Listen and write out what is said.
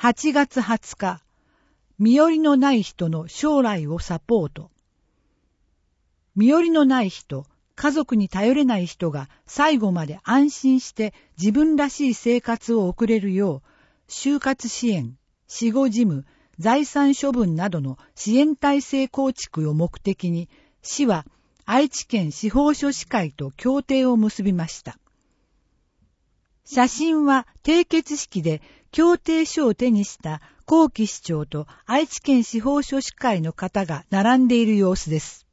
8月20日、身寄りのない人の将来をサポート。身寄りのない人、家族に頼れない人が最後まで安心して自分らしい生活を送れるよう、就活支援、死後事務、財産処分などの支援体制構築を目的に、市は愛知県司法書士会と協定を結びました。写真は締結式で協定書を手にした幸喜市長と愛知県司法書士会の方が並んでいる様子です。